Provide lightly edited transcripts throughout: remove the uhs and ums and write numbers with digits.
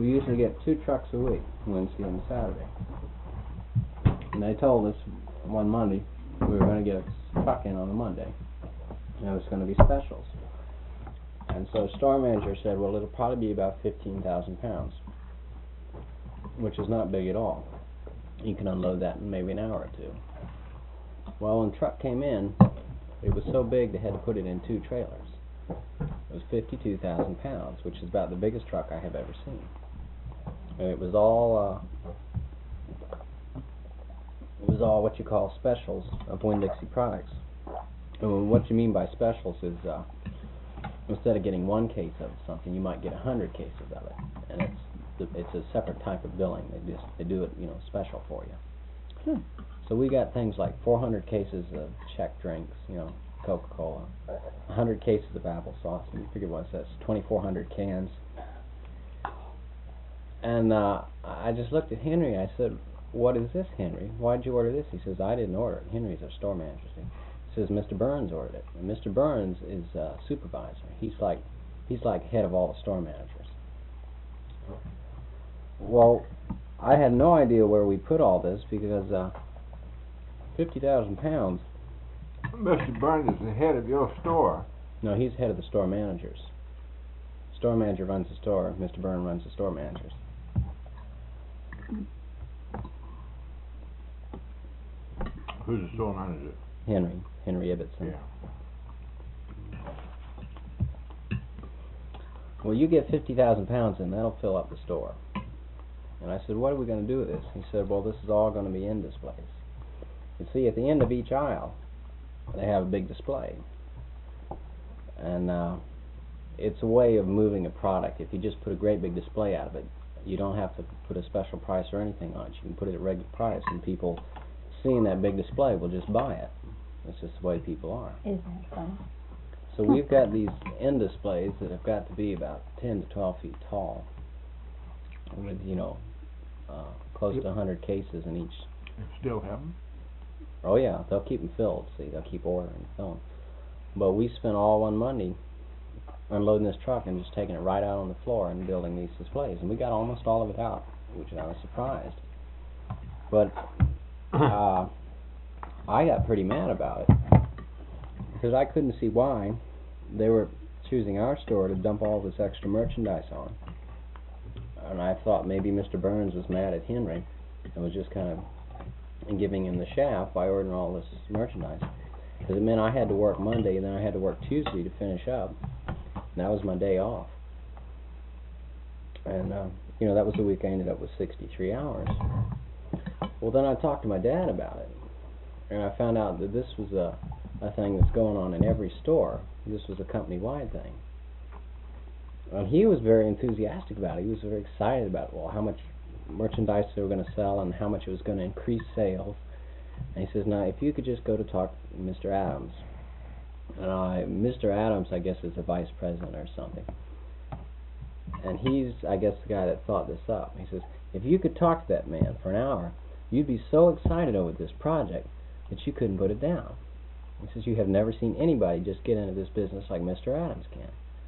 we usually get 2 trucks a week, Wednesday and Saturday. And they told us one Monday we were going to get a truck in on a Monday, and it was going to be specials. And so store manager said, well, it'll probably be about 15,000 pounds, which is not big at all. You can unload that in maybe an hour or 2. Well, when the truck came in, it was so big they had to put it in 2 trailers. It was 52,000 pounds, which is about the biggest truck I have ever seen. And it was all what you call specials of Winn-Dixie products. And what you mean by specials is instead of getting 1 case of something, you might get 100 cases of it, and it's a separate type of billing. They do it, special for you. So we got things like 400 cases of Czech drinks, Coca-Cola, 100 cases of applesauce. You figure what's that? 2,400 cans. And I just looked at Henry. I said, "What is this, Henry? Why'd you order this?" He says, "I didn't order it." Henry's our store manager. He says, "Mr. Burns ordered it." And Mr. Burns is supervisor. He's like head of all the store managers. Well, I had no idea where we put all this because 50,000 pounds. Mr. Burns is the head of your store. No, he's head of the store managers. Store manager runs the store. Mr. Burns runs the store managers. Who's the store manager? Henry Ibbotson. Yeah. Well, you get 50,000 pounds and that'll fill up the store. And I said, "What are we going to do with this?" He said, "Well, this is all going to be in displays." You see, at the end of each aisle, they have a big display. And it's a way of moving a product. If you just put a great big display out of it, you don't have to put a special price or anything on it. You can put it at regular price, and people seeing that big display will just buy it. That's just the way people are. Isn't that funny? So we've got these end displays that have got to be about 10 to 12 feet tall, with close to 100 cases in each. You still have them? Oh yeah, they'll keep them filled. See, they'll keep ordering and filling. But we spent all one Monday unloading this truck and just taking it right out on the floor and building these displays, and we got almost all of it out, which I was surprised. But I got pretty mad about it because I couldn't see why they were choosing our store to dump all this extra merchandise on. And I thought maybe Mr. Burns was mad at Henry and was just kind of giving him the shaft by ordering all this merchandise. Because it meant I had to work Monday and then I had to work Tuesday to finish up. And that was my day off. And, that was the week I ended up with 63 hours. Well, then I talked to my dad about it. And I found out that this was a thing that's going on in every store. This was a company-wide thing. And he was very enthusiastic about it. He was very excited about, how much merchandise they were going to sell and how much it was going to increase sales. And he says, "Now, if you could just go to talk to Mr. Adams." And Mr. Adams, I guess, is the vice president or something. And he's, I guess, the guy that thought this up. He says, "If you could talk to that man for an hour, you'd be so excited over this project that you couldn't put it down." He says, "You have never seen anybody just get into this business like Mr. Adams can."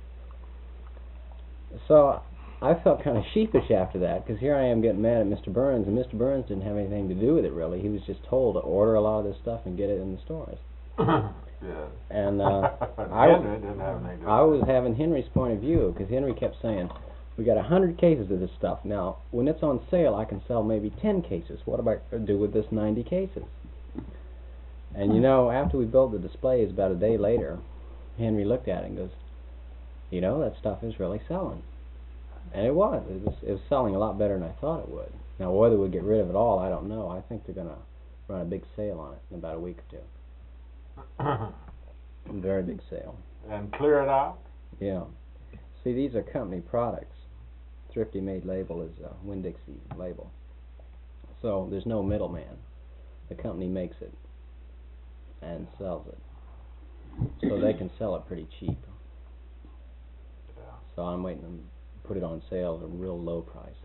So I felt kind of sheepish after that, because here I am getting mad at Mr. Burns, and Mr. Burns didn't have anything to do with it, really. He was just told to order a lot of this stuff and get it in the stores. Yeah. And Henry didn't have anything to do with it. I was having Henry's point of view, because Henry kept saying, "We got 100 cases of this stuff. Now, when it's on sale, I can sell maybe 10 cases. What am I going to do with this 90 cases?" And after we built the displays, about a day later, Henry looked at it and goes, "That stuff is really selling." And it was. It was selling a lot better than I thought it would. Now, whether we get rid of it all, I don't know. I think they're going to run a big sale on it in about a week or two. A very big sale. And clear it out? Yeah. See, these are company products. Thrifty Made label is a Winn-Dixie label. So there's no middleman. The company makes it and sells it. So they can sell it pretty cheap. Yeah. So I'm waiting to put it on sale at a real low price.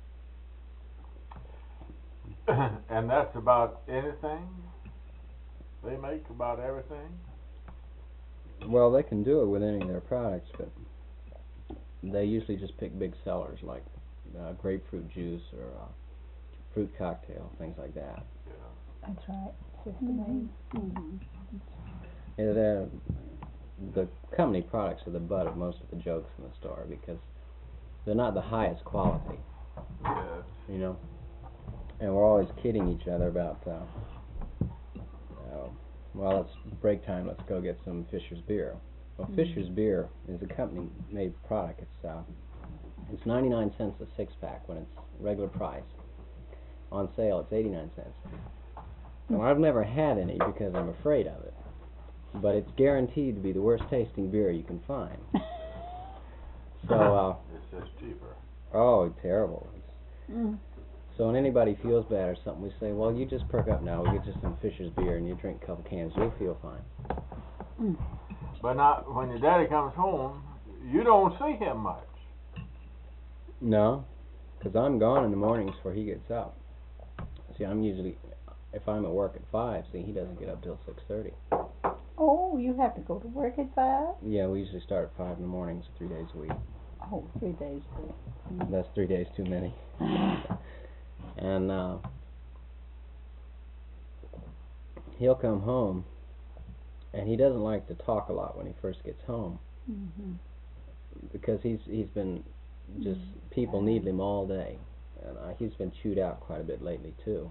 And that's about anything? They make about everything? Well, they can do it with any of their products, but they usually just pick big sellers like grapefruit juice or fruit cocktail, things like that. That's right. System Yeah, the company products are the butt of most of the jokes in the store because they're not the highest quality. Yes. You know, and we're always kidding each other about, well, it's break time. Let's go get some Fisher's beer. Well, Fisher's beer is a company-made product. It's 99 cents a six-pack when it's regular price. On sale, it's 89 cents. Well, I've never had any because I'm afraid of it. But it's guaranteed to be the worst tasting beer you can find. So, it's just cheaper. Oh, terrible. So when anybody feels bad or something, we say, well, you just perk up now. We'll get you some Fisher's beer and you drink a couple cans. You'll feel fine. But now, when your daddy comes home, you don't see him much. No, because I'm gone in the mornings before he gets up. See, I'm usually, if I'm at work at 5, see, he doesn't get up till 6:30. Oh, you have to go to work at 5? Yeah, we usually start at 5 in the mornings, 3 days a week. Oh, 3 days a week. That's 3 days too many. And he'll come home, and he doesn't like to talk a lot when he first gets home, because he's been just people needle him all day, and he's been chewed out quite a bit lately too.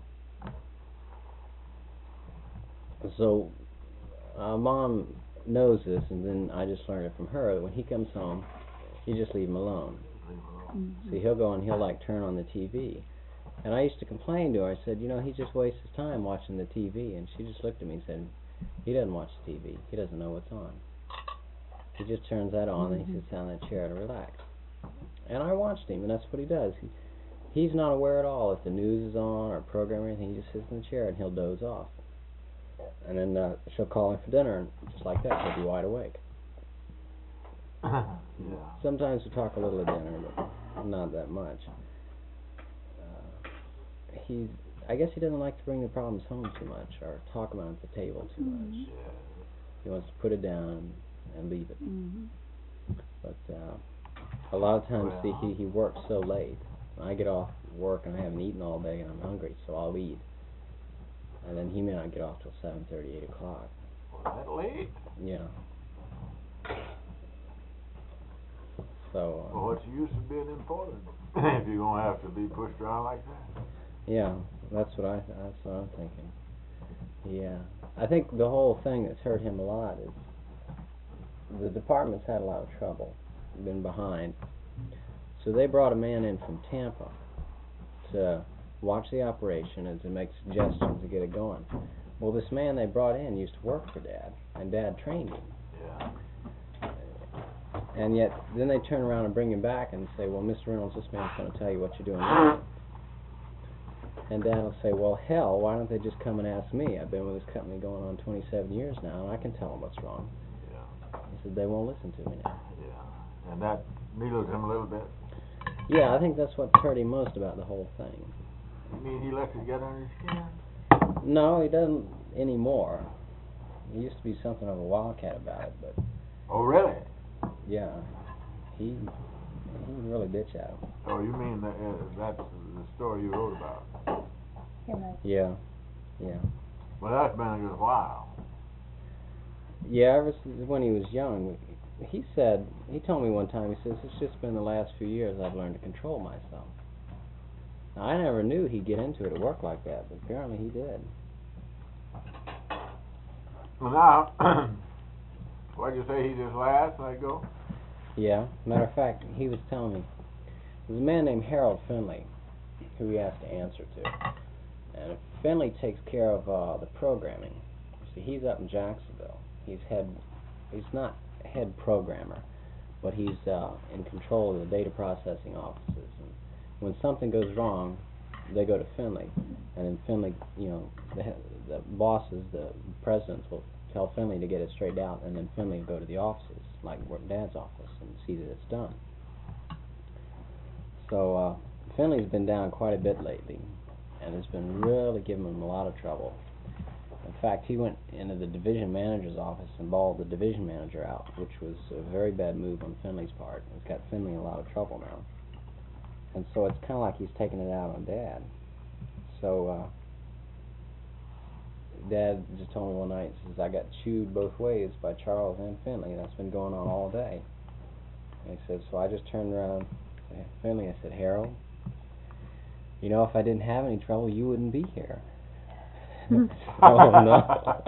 So Mom knows this, and then I just learned it from her that when he comes home, you just leave him alone. See, he'll go and he'll turn on the TV. And I used to complain to her. I said, you know, he just wastes his time watching the TV. And she just looked at me and said, he doesn't watch the TV. He doesn't know what's on. He just turns that on and he sits down in that chair to relax. And I watched him, and that's what he does. He's not aware at all if the news is on or a program or anything. He just sits in the chair and he'll doze off. And then she'll call him for dinner, and just like that, he'll be wide awake. Yeah. Sometimes we talk a little at dinner, but not that much. I guess he doesn't like to bring the problems home too much or talk about them at the table too much. Yeah. He wants to put it down and leave it. But a lot of times, see, he works so late. I get off work and I haven't eaten all day and I'm hungry, so I'll eat. And then he may not get off till 7:30, 8 o'clock. Well, that late? Yeah. So. Well, what's the use of being important if you're gonna have to be pushed around like that? Yeah, that's what I'm thinking. Yeah, I think the whole thing that's hurt him a lot is the department's had a lot of trouble, been behind. So they brought a man in from Tampa to watch the operation and to make suggestions to get it going. Well, this man they brought in used to work for Dad, and Dad trained him. Yeah. And yet, then they turn around and bring him back and say, well, Mr. Reynolds, this man's going to tell you what you're doing wrong. And Dad will say, well, hell, why don't they just come and ask me? I've been with this company going on 27 years now, and I can tell them what's wrong. Yeah. He said, they won't listen to me now. Yeah. And that needles him a little bit. Yeah, I think that's what hurt him most about the whole thing. You mean he lets it get under his skin? No, he doesn't anymore. He used to be something of a wildcat about it, but... Oh, really? Yeah. He really bitch at him. Oh, you mean that's the story you wrote about? Yeah. Yeah. Well, that's been a good while. Yeah, ever since when he was young, he told me one time, he says, it's just been the last few years I've learned to control myself. Now, I never knew he'd get into it at work like that, but apparently he did. Well, now, what'd you say he just let go? Yeah. Matter of fact, he was telling me, there's a man named Harold Finley who he has to answer to. And Finley takes care of the programming. See, he's up in Jacksonville. He's not head programmer, but he's in control of the data processing offices. And when something goes wrong, they go to Finley, and then Finley, the bosses, the presidents will tell Finley to get it straightened out, and then Finley will go to the offices, like Dad's office, and see that it's done. So Finley's been down quite a bit lately, and has been really giving him a lot of trouble. In fact, he went into the division manager's office and bawled the division manager out, which was a very bad move on Finley's part. It's got Finley in a lot of trouble now. And so it's kind of like he's taking it out on Dad. So Dad just told me one night, he says, I got chewed both ways by Charles and Finley. That's been going on all day. And he said, so I just turned around to Finley. I said, Harold, you know, if I didn't have any trouble, you wouldn't be here. Oh, no.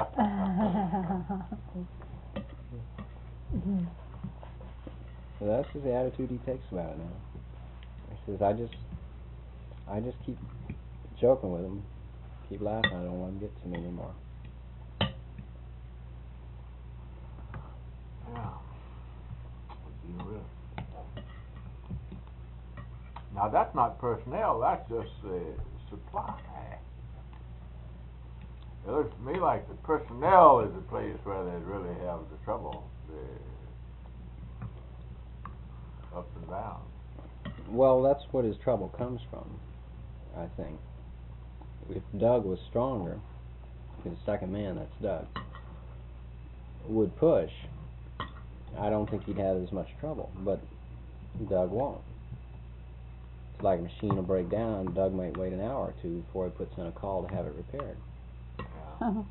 So that's just the attitude he takes about it now. He says, I just keep joking with him, keep laughing. I don't want him to get to me anymore. Yeah. You really. Now that's not personnel, that's just supply. It looks to me like the personnel is the place where they really have the trouble, the ups and downs. Well, that's what his trouble comes from, I think. If Doug was stronger, his second man, that's Doug, would push, I don't think he'd have as much trouble, but Doug won't. It's like a machine will break down, Doug might wait an hour or two before he puts in a call to have it repaired. Yeah.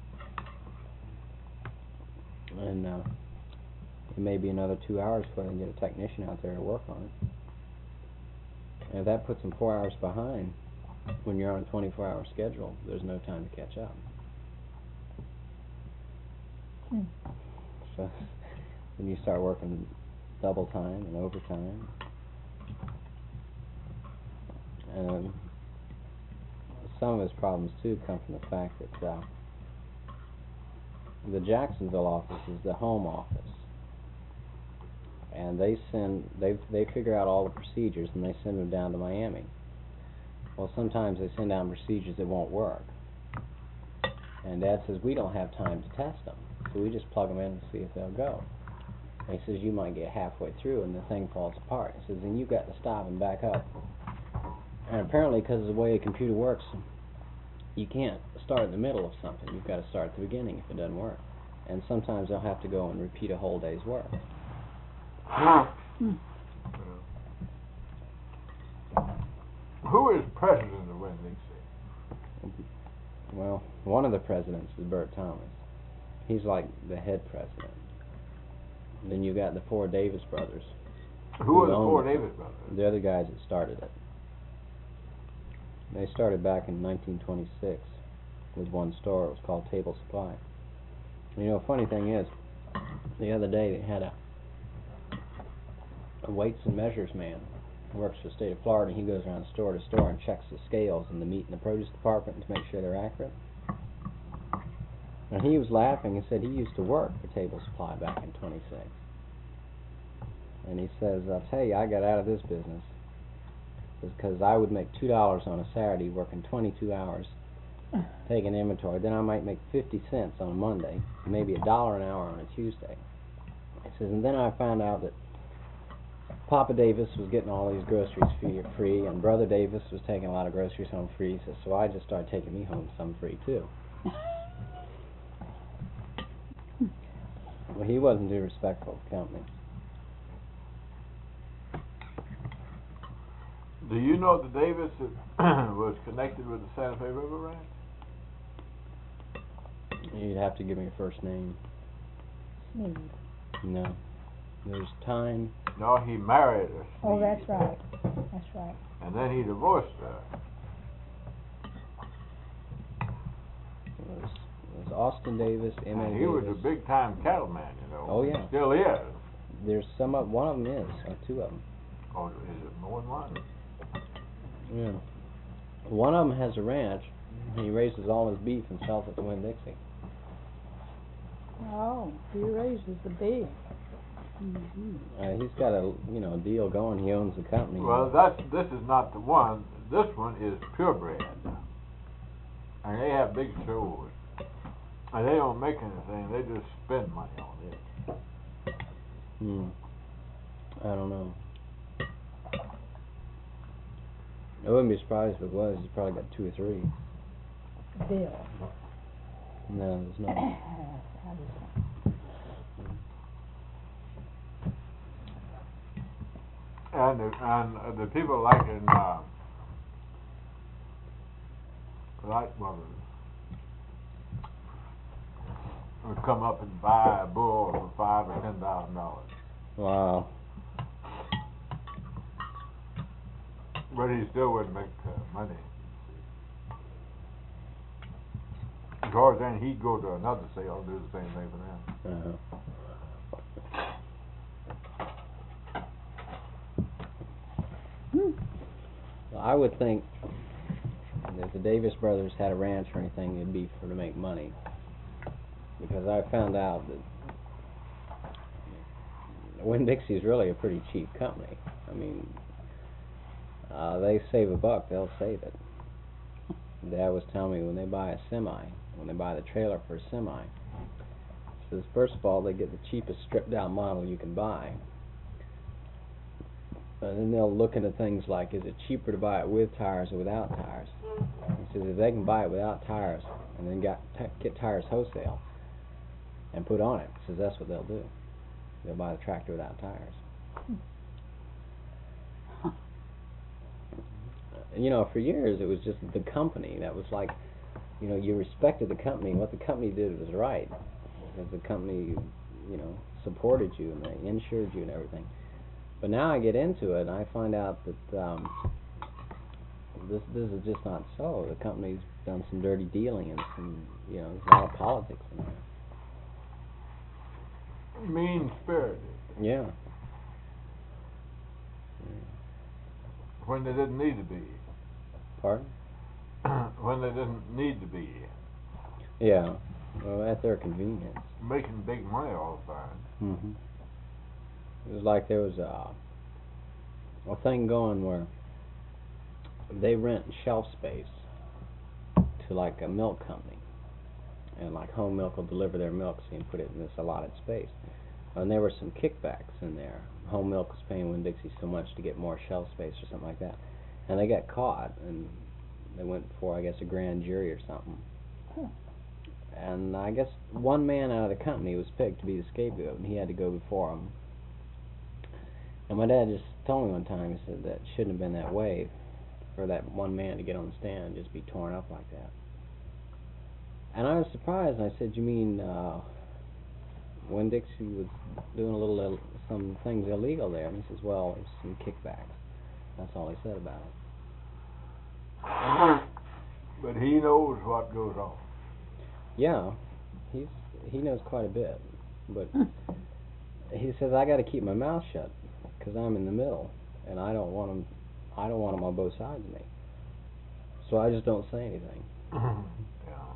And it may be another 2 hours before they can get a technician out there to work on it. And if that puts them 4 hours behind, when you're on a 24-hour schedule, there's no time to catch up. So when you start working double time and overtime, some of his problems too come from the fact that the Jacksonville office is the home office, and they figure out all the procedures and they send them down to Miami. Well, sometimes they send down procedures that won't work, and Dad says we don't have time to test them, so we just plug them in and see if they'll go. And he says you might get halfway through and the thing falls apart. He says then you've got to stop and back up. And apparently, because of the way a computer works, you can't start in the middle of something. You've got to start at the beginning if it doesn't work. And sometimes they'll have to go and repeat a whole day's work. Who is president of Winn-Dixie? Well, one of the presidents is Bert Thomas. He's like the head president. And then you got the four Davis brothers. Who are the four Davis brothers? They're the guys that started it. They started back in 1926 with one store. It was called Table Supply. And you know, funny thing is, the other day they had a weights and measures man who works for the state of Florida. He goes around store to store and checks the scales in the meat and the produce department to make sure they're accurate. And he was laughing and said he used to work for Table Supply back in 26. And he says, I'll tell you, I got out of this business because I would make $2 on a Saturday working 22 hours taking inventory. Then I might make 50 cents on a Monday, maybe $1 an hour on a Tuesday. He says, and then I found out that Papa Davis was getting all these groceries free, and Brother Davis was taking a lot of groceries home free. He says, so I just started taking me home some free too. Well, he wasn't too respectful of the company. Do you know the Davis that was connected with the Santa Fe River Ranch? You'd have to give me a first name. Sneed. No. There's Tyne. No, he married her. Oh, that's right. That's right. And then he divorced her. There's Austin Davis, M.A. And he Davis. was a big-time cattleman, you know. Oh, yeah. Still is. There's one of them is, or two of them. Oh, is it more than one? Yeah. One of them has a ranch. He raises all his beef and sells it to Winn-Dixie. Oh, he raises the big. He's got a deal going. He owns the company. Well, this is not the one. This one is purebred, and they have big shows. And they don't make anything. They just spend money on it. I don't know. I wouldn't be surprised if it was. He's probably got 2 or 3. Bill. No, there's not. And the people like in Light Brothers would come up and buy a bull for $5,000 or $10,000. Wow. But he still wouldn't make money. Because then he'd go to another sale and do the same thing for them. Well, I would think that if the Davis brothers had a ranch or anything, it'd be to make money. Because I found out that Winn-Dixie is really a pretty cheap company. I mean, they save a buck, they'll save it. Dad was telling me when they buy a semi, when they buy the trailer for a semi, says first of all they get the cheapest stripped down model you can buy. And then they'll look into things like, is it cheaper to buy it with tires or without tires? He says if they can buy it without tires and then get tires wholesale and put on it, he says that's what they'll do. They'll buy the tractor without tires. You know, for years it was just the company that was like, you know, you respected the company. What the company did was right, because the company, you know, supported you and they insured you and everything. But now I get into it and I find out that this is just not so. The company's done some dirty dealing and some, you know, there's a lot of politics in there. Mean-spirited. Yeah. When they didn't need to be. Pardon? When they didn't need to be. Yeah. Well, at their convenience. Making big money all the time. Mm-hmm. It was like there was a thing going where they rent shelf space to like a milk company, and like Home Milk will deliver their milk, so you can put it in this allotted space. And there were some kickbacks in there. Home Milk was paying Winn-Dixie so much to get more shelf space or something like that, and they got caught and they went before, I guess, a grand jury or something. And I guess one man out of the company was picked to be the scapegoat, and he had to go before him. And my dad just told me one time, he said that shouldn't have been that way for that one man to get on the stand and just be torn up like that. And I was surprised, and I said, you mean Winn-Dixie was doing some things illegal there? And he says, well, there's some kickbacks. That's all he said about it. But he knows what goes on. Yeah, he knows quite a bit, but he says I got to keep my mouth shut because I'm in the middle, and I don't want him on both sides of me. So I just don't say anything. Yeah.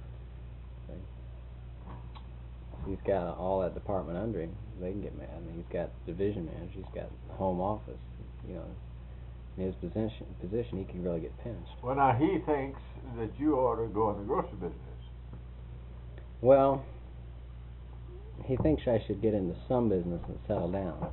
He's got all that department under him. They can get mad. I mean, he's got division manager. He's got home office. You know, in his position, he can really get pinched. Well, now he thinks that you ought to go in the grocery business. Well, he thinks I should get into some business and settle down.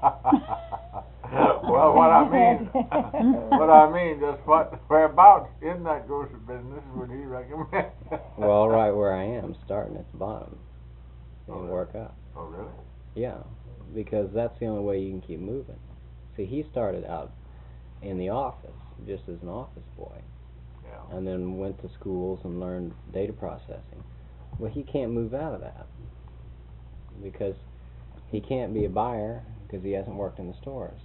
Well, what I mean, just whereabouts in that grocery business would he recommend? Well, right where I am, starting at the bottom, and really? work up. Oh, really? Yeah, because that's the only way you can keep moving. See, he started out in the office, just as an office boy, Yeah. and then went to schools and learned data processing. Well, he can't move out of that because he can't be a buyer because he hasn't worked in the stores.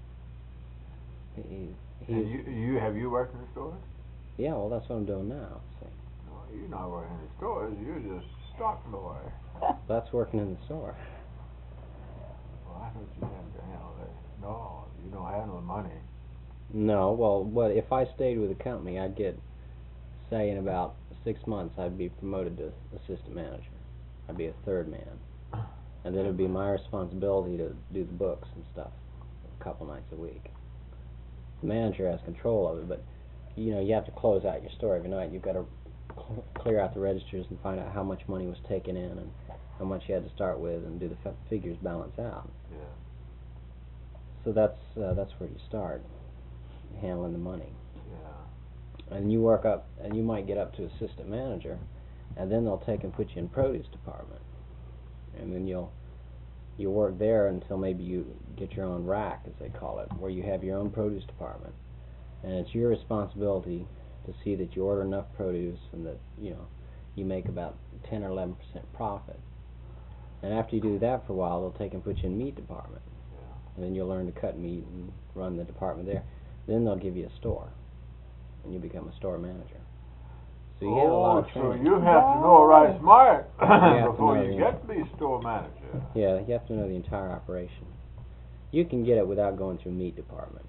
And have you worked in the stores? Yeah, well, that's what I'm doing now. See, No, you're not working in the stores. You're just stock boy. that's working in the store. Well, I thought you had to handle that. No, you don't handle the money. No, well, if I stayed with the company, I'd get, say, in about 6 months, I'd be promoted to assistant manager. I'd be a third man. And then it'd be my responsibility to do the books and stuff a couple nights a week. The manager has control of it, but you know, you have to close out your store every night. You've got to clear out the registers and find out how much money was taken in and how much you had to start with, and do the figures balance out. Yeah. So that's where you start, handling the money. Yeah. And you work up, and you might get up to assistant manager, and then they'll take and put you in produce department, and then you'll You work there until maybe you get your own rack, as they call it, where you have your own produce department, and it's your responsibility to see that you order enough produce and that you make about 10 or 11% profit. And after you do that for a while, they'll take and put you in meat department, and then you'll learn to cut meat and run the department there. Then they'll give you a store, and you become a store manager. So you get a lot of training. So you have to know right smart have to before know you get to be store manager. Yeah, you have to know the entire operation. You can get it without going through meat department.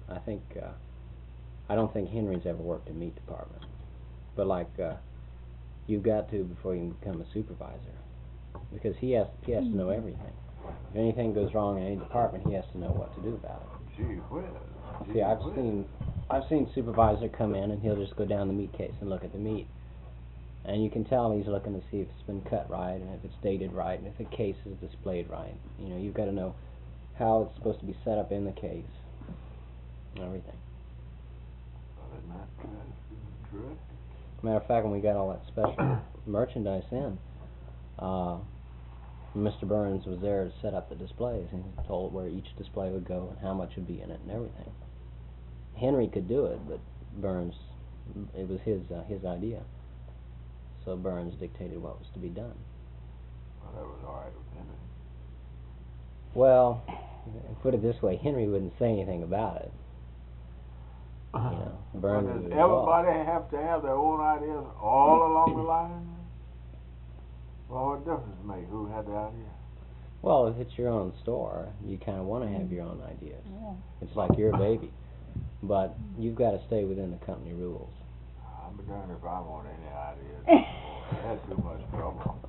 I don't think Henry's ever worked in meat department, but you've got to before you can become a supervisor, because he has to know everything. If anything goes wrong in any department, he has to know what to do about it. Gee whiz. See, I've seen supervisor come in and he'll just go down the meat case and look at the meat, and you can tell he's looking to see if it's been cut right and if it's dated right and if the case is displayed right. You've got to know how it's supposed to be set up in the case and everything. Well, isn't that terrific? Matter of fact, when we got all that special merchandise in, Mr. Burns was there to set up the displays, and he told where each display would go and how much would be in it and everything. Henry could do it, but Burns, it was his idea. So Burns dictated what was to be done. Well, that was all right with Henry. Well, put it this way, Henry wouldn't say anything about it. Burns Well, does was everybody have to have their own ideas all along the line? Well, what difference does it make who had the idea? Well, if it's your own store, you kind of want to have your own ideas. Yeah. It's like your baby. But you've got to stay within the company rules. I'll be darned if I want any ideas. That's too much trouble.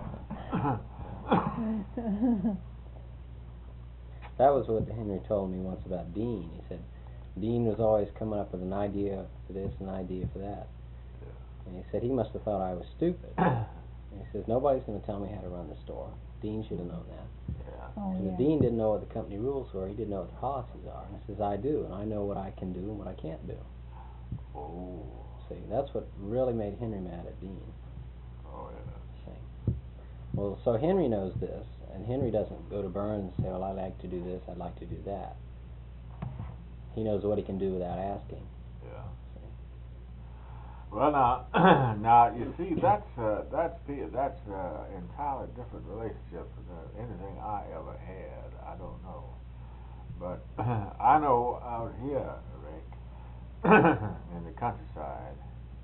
That was what Henry told me once about Dean. He said Dean was always coming up with an idea for this, an idea for that. And he said he must have thought I was stupid. And he says, nobody's going to tell me how to run the store. Dean should have known that. Oh, And yeah. the Dean didn't know what the company rules were. He didn't know what the policies are. And he says, I do, and I know what I can do and what I can't do. Oh. See, that's what really made Henry mad at Dean. Oh, yeah. See. Well, so Henry knows this, and Henry doesn't go to Burns and say, well, I'd like to do this, I'd like to do that. He knows what he can do without asking. Yeah. See. Well, now you see, that's entirely different relationship than anything I ever had. I don't know, but I know out here, Rick, in the countryside,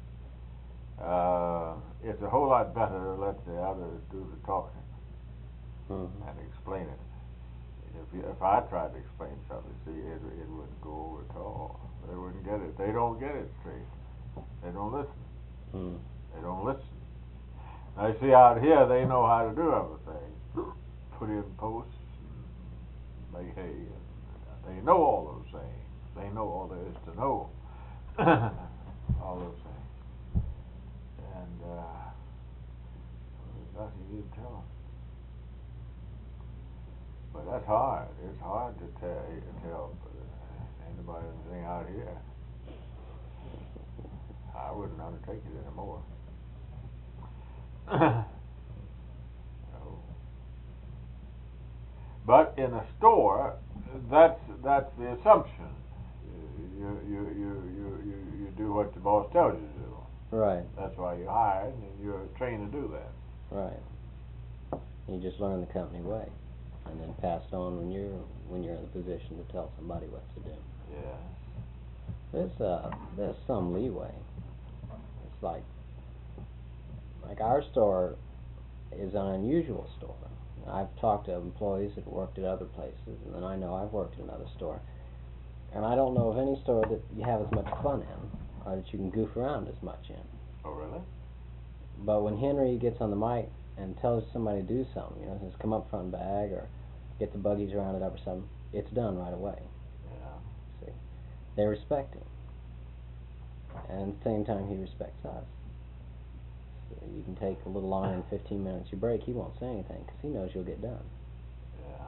it's a whole lot better to let the others do the talking and explain it. If I tried to explain something, see, it wouldn't go over at all. They wouldn't get it. They don't get it straight. They don't listen. They don't listen. Now, you see, out here, they know how to do everything. Put in posts, and make hay. And they know all those things. They know all there is to know. All those things. And there's nothing you can tell them. But that's hard. It's hard to tell anybody anything out here. I wouldn't undertake it anymore. No. But in a store, that's the assumption. You do what the boss tells you to do. Right. That's why you're hired, and you're trained to do that. Right. You just learn the company way, and then pass it on when you're in the position to tell somebody what to do. Yeah. There's some leeway. It's like our store is an unusual store. I've talked to employees that worked at other places, and then I know I've worked at another store, and I don't know of any store that you have as much fun in, or that you can goof around as much in. Oh, really? But when Henry gets on the mic and tells somebody to do something, says come up front and bag or get the buggies rounded up or something, it's done right away. Yeah. See, they respect him, and at the same time he respects us. So you can take a little line in 15 minutes you break, he won't say anything because he knows you'll get done. Yeah.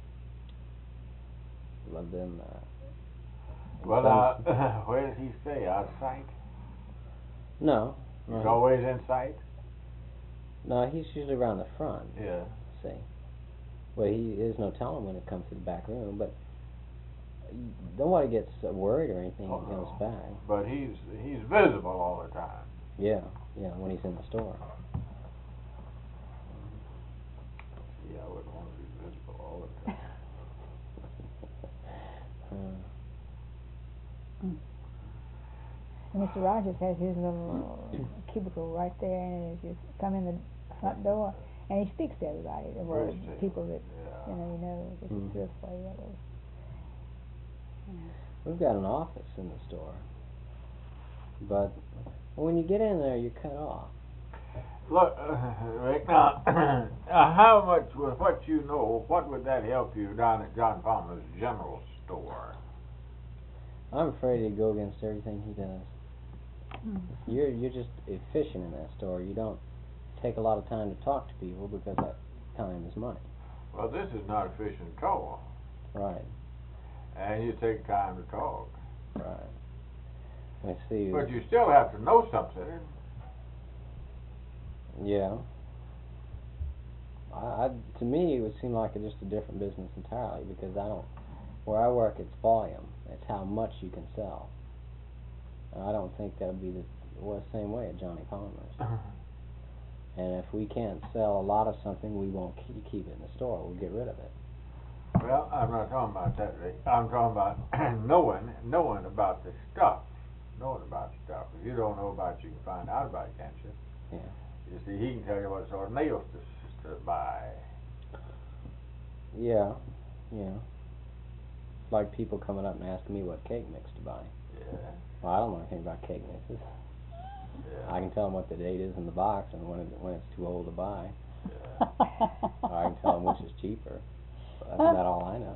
But then, well, where does he stay? Out of sight? No. He's always in sight? No, he's usually around the front. Yeah. See, Well, there's no telling when it comes to the back room, but nobody gets worried or anything when he goes back. But he's visible all the time. Yeah, when he's in the store. Yeah, I wouldn't want to be visible all the time. And Mr. Rogers has his little cubicle right there, and it's just come in the front door, and he speaks to everybody. Well, people that you know, it's a thrift place. That was. We've got an office in the store, but when you get in there, you're cut off. Look, Rick, now, how much, with what you know, what would that help you down at John Palmer's general store? I'm afraid to go against everything he does. You're just efficient in that store. You don't take a lot of time to talk to people because that time is money. Well, this is not efficient at all. Right. And you take time to talk. Right. I see. But you still have to know something. Yeah. To me, it would seem like it's just a different business entirely because where I work, it's volume. It's how much you can sell. And I don't think that would be the same way at Johnny Palmer's. And if we can't sell a lot of something, we won't keep it in the store. We'll get rid of it. Well, I'm not talking about that, Rick. I'm talking about knowing about the stuff. Knowing about the stuff. If you don't know about it, you can find out about it, can't you? Yeah. You see, he can tell you what sort of nails to buy. Yeah. Like people coming up and asking me what cake mix to buy. Yeah. Well, I don't know anything about cake mixes. Yeah. I can tell them what the date is in the box and when it's too old to buy. Yeah. Or I can tell them which is cheaper. But that's about all I know.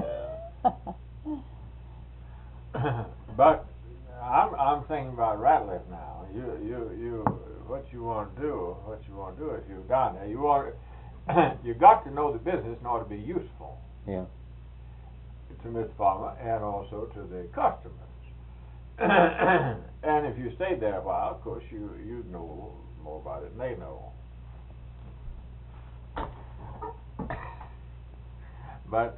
Yeah. But I'm thinking about Ratliff now. You what you want to do is you've done it. You got to know the business in order to be useful. Yeah. To Mr. Palmer and also to the customers. And if you stayed there a while, of course you'd know more about it than they know. But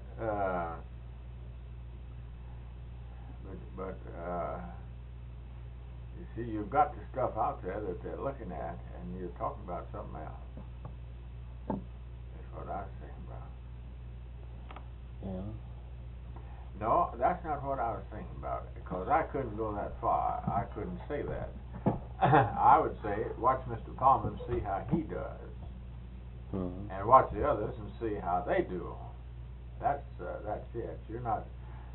you see, you've got the stuff out there that they're looking at, and you're talking about something else. That's what I was thinking about. Yeah. No, that's not what I was thinking about, because I couldn't go that far. I couldn't say that. I would say, watch Mr. Palmer and see how he does, and watch the others and see how they do. That's it. You're not.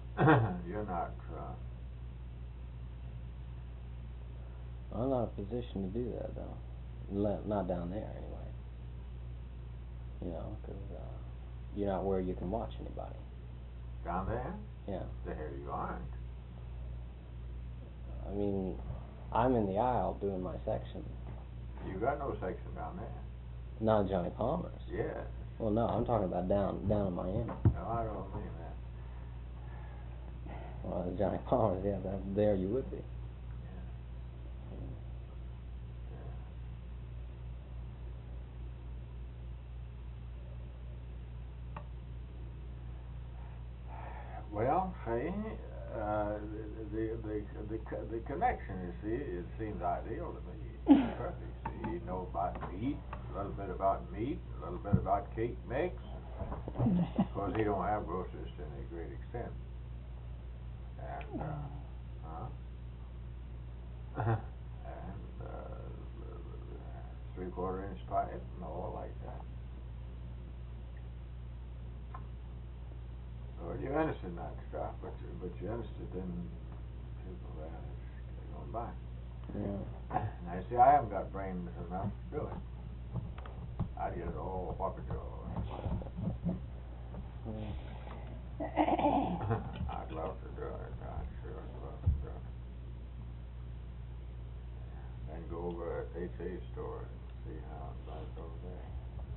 I'm not in a position to do that though. Not down there anyway. Because you're not where you can watch anybody. Down there? Yeah. There you aren't. I mean, I'm in the aisle doing my section. You got no section down there. Not at Johnny Palmer's. Yes. Well, no, I'm talking about down in Miami. No, I don't mean that. Well, at Johnny Palmer's, yeah, there you would be. Well, see, the connection, you see, it seems ideal to me. Perfect. See, you know about meat, a little bit about meat, a little bit about cake mix. Of course, he don't have groceries to any great extent. And, and 3/4-inch pipe and all like that. Well, you're interested in that stuff, but you're interested in people that are going by. Yeah. Now, you see, I haven't got brains enough to do it. I'd get it all whopper jaw. I'd love to do it. I'd sure love to do it. Then go over at H.A. store and see how it's over there.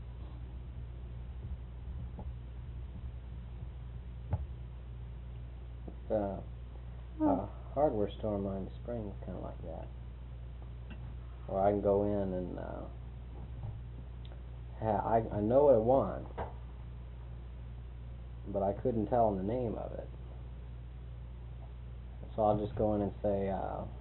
Hardware store in Miami Springs kind of like that, where I can go in and I know what I want, but I couldn't tell him the name of it. So I'll just go in and say,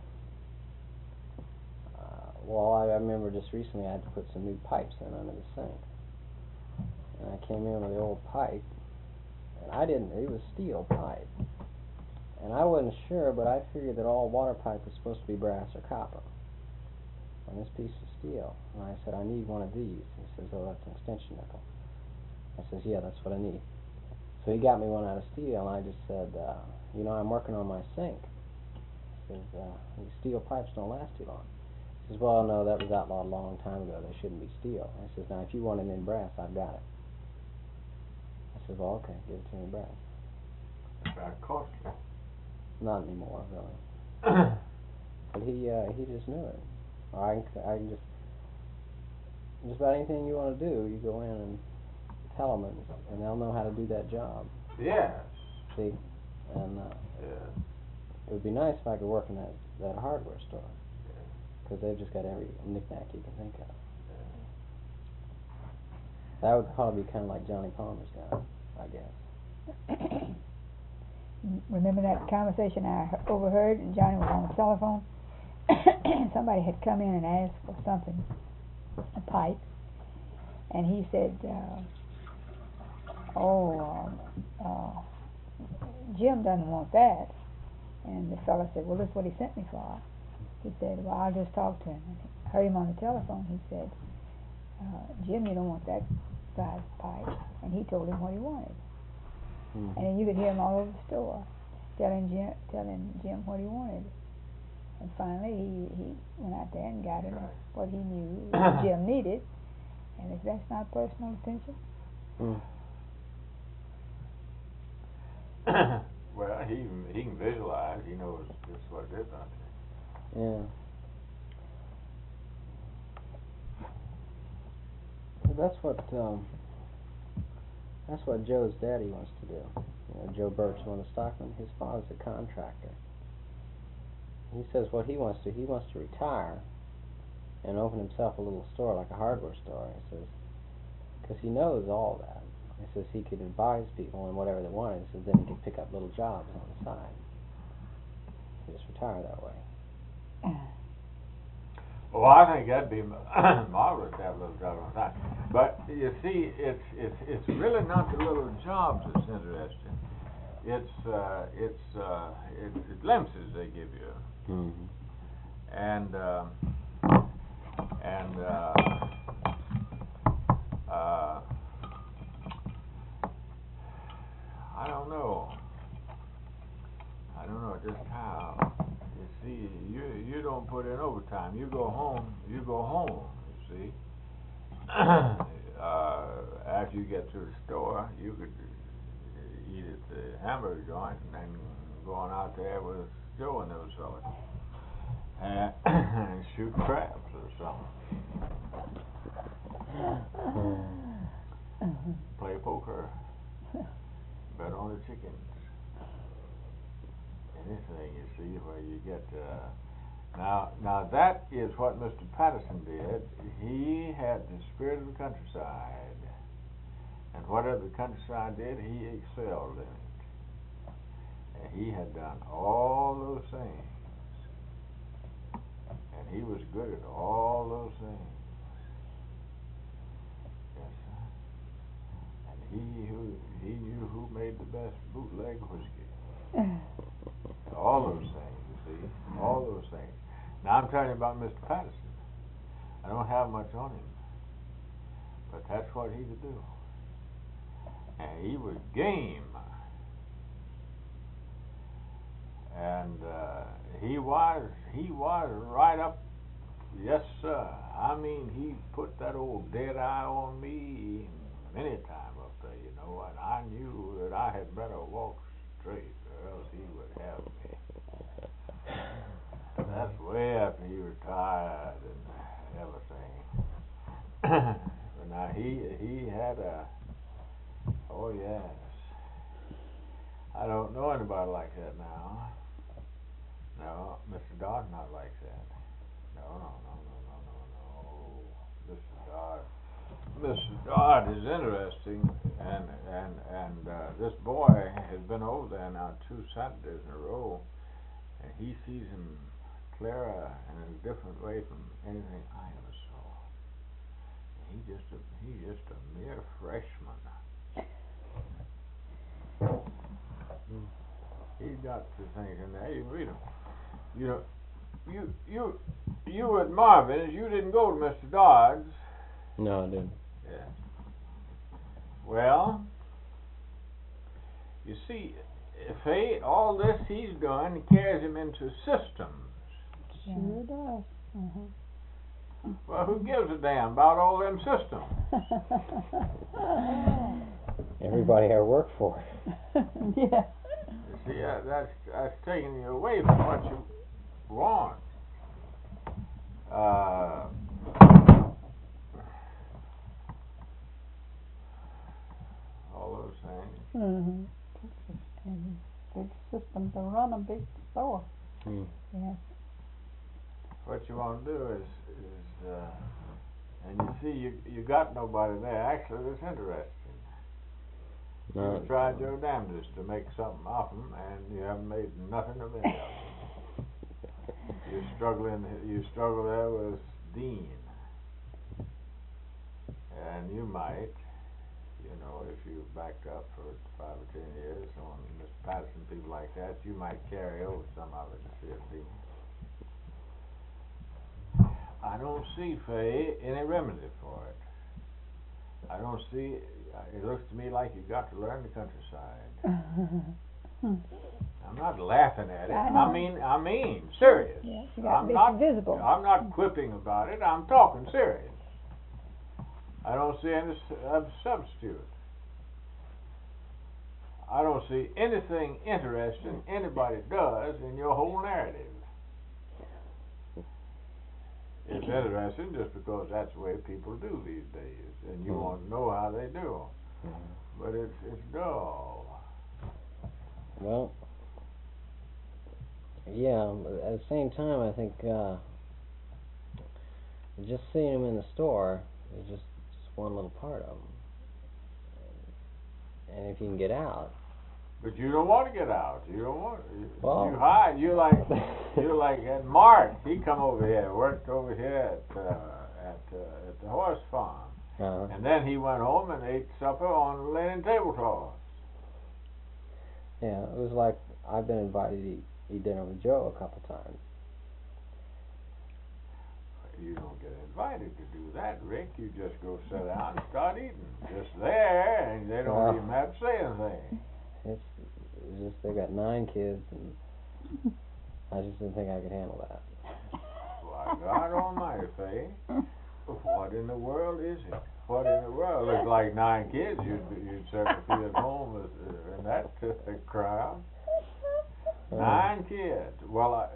well, I remember just recently I had to put some new pipes in under the sink. And I came in with the old pipe, and it was steel pipe. And I wasn't sure, but I figured that all water pipe was supposed to be brass or copper. And this piece is steel. And I said, I need one of these. He says, oh, that's an extension nickel. I says, yeah, that's what I need. So he got me one out of steel, and I just said, I'm working on my sink. He says, these steel pipes don't last too long. He says, well, no, that was outlawed a long time ago. They shouldn't be steel. I says, now, if you want it in brass, I've got it. I says, well, okay, give it to me in brass. That costly. Not anymore, really. But he just knew it. Or I can just about anything you want to do, you go in and tell them, and they'll know how to do that job. Yes. See, and yeah. It would be nice if I could work in that hardware store, because they've just got every knick-knack you can think of. That would probably be kind of like Johnny Palmer's got, I guess. Remember that conversation I overheard, and Johnny was on the telephone? Somebody had come in and asked for something, a pipe, and he said, Jim doesn't want that. And the fellow said, well, that's what he sent me for. He said, well, I'll just talk to him. And I heard him on the telephone. He said, Jim, you don't want that size pipe. And he told him what he wanted. Mm-hmm. And then you could hear him all over the store telling Jim what he wanted. And finally, he went out there and got him what he knew Jim needed. And if that's not personal attention. Well, he can visualize. He knows just what it is, don't he? Yeah. Well, that's what Joe's daddy wants to do. Joe Birch, one of the stockmen. His father's a contractor. He says what he wants to retire and open himself a little store, like a hardware store. He says, because he knows all that. He says he could advise people on whatever they wanted. He says then he could pick up little jobs on the side. He just retire that way. Well, I think that'd be marvelous to have a little job on the side. But you see, it's really not the little jobs that's interesting. It's glimpses they give you. Mm-hmm. And I don't know just how. You see, you don't put in overtime. You go home. You see. After you get to the store, you could eat at the hamburger joint and then go on out there with Joe and those fellas and shoot crabs or something. Play poker. Bet on the chickens. Anything, you see, where you get now that is what Mr. Patterson did. He had the spirit of the countryside, and whatever the countryside did, he excelled in it. And he had done all those things, and he was good at all those things. Yes, sir. And he knew who made the best bootleg whiskey. All those things, you see, all those things. Now I'm telling you about Mr. Patterson. I don't have much on him, but that's what he could do. And he was game. And he was right up. Yes, sir. I mean, he put that old dead eye on me many times up there, and I knew that I had better walk straight, or else he would have me. That's way after he retired and everything. But now he had oh yes. I don't know anybody like that now. No, Mr. Dodd's not like that. No. Mr. Dodd Dodge is interesting, and this boy has been over there now 2 Saturdays in a row, and he sees him clearer and in a different way from anything I ever saw. He's just a mere freshman. He's got the things in there. You read them. You at Marvin's. You didn't go to Mr. Dodds. No, I didn't. Yeah. Well, you see, Faye, all this he's doing carries him into systems. Sure does. Well, who gives a damn about all them systems? Everybody I work for. Yeah. You see, that's taking you away from what you want. All those things. And big system to run a big store. Yes. What you want to do is and you see, you got nobody there. Actually, it's interesting. No. You tried your damnedest to make something of them, and you haven't made nothing of any of them. You struggle there with Dean, and you might, if you backed up for 5 or 10 years on Mr. Patterson, people like that, you might carry over some of it to see if Dean. I don't see, Faye, any remedy for it. I don't see. It looks to me like you've got to learn the countryside. I'm not laughing at it. I mean, serious. Yeah, you got to be visible. I'm not quipping about it. I'm talking serious. I don't see any substitute. I don't see anything interesting anybody does in your whole narrative. It's interesting just because that's the way people do these days, and you want to know how they do. But it's dull. Well, yeah, but at the same time, I think just seeing them in the store is just one little part of them. And if you can get out. But you don't want to get out. You don't want. Well, you hide. You're like at Mark. He come over here, worked over here at the horse farm, and then he went home and ate supper on the linen tablecloth. Yeah, it was like I've been invited to eat dinner with Joe a couple times. You don't get invited to do that, Rick. You just go sit down and start eating. Just there, and they don't even have to say anything. It's just they've got 9 kids, and I just didn't think I could handle that. Why, God Almighty, Faye, what in the world is it? What in the world? It's like 9 kids. You'd certainly feel at home in that crowd. 9 kids. Well,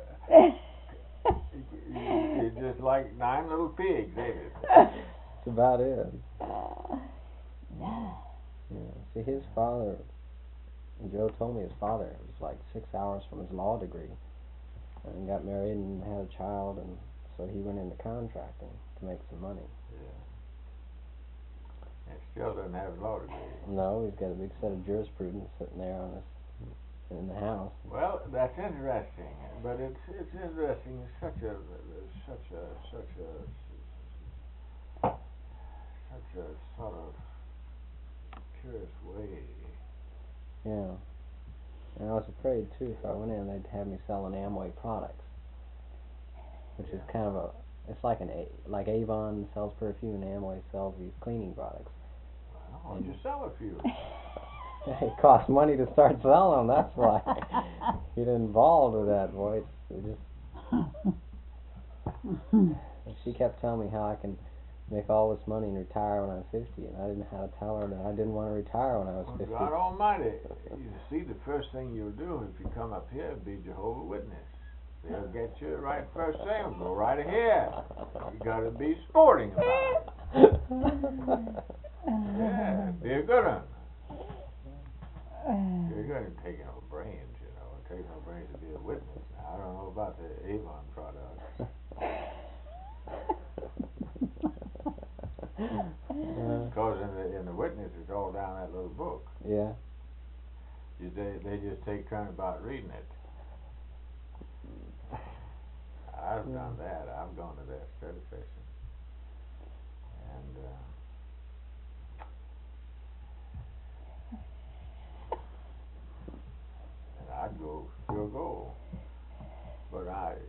it's just like 9 little pigs, ain't it? That's about it. Yeah. See, his father. Joe told me his father was like 6 hours from his law degree, and got married and had a child, and so he went into contracting to make some money. Yeah. And still doesn't have a law degree. No, he's got a big set of jurisprudence sitting there in the house. Well, that's interesting, but it's interesting in such a sort of curious way. Yeah. And I was afraid too, if I went in, they'd have me selling Amway products, which is kind of it's like like Avon sells perfume and Amway sells these cleaning products. Well, why don't you sell a few? It costs money to start selling them, that's why. Get involved with that, boy. She kept telling me how I can make all this money and retire when I'm 50, and I didn't know how to tell her that I didn't want to retire when I was 50. God Almighty, you see, the first thing you'll do if you come up here will be Jehovah's Witness. They'll get you right first thing. Go right ahead. You got to be sporting about it. Yeah, be a good one. You're going to take no brains, It takes no brains to be a witness. Now, I don't know about the Avon products. Because in the witness, it's all down that little book. Yeah. They just take turn about reading it. I've done that. I've gone to that study session, and I'd still go, but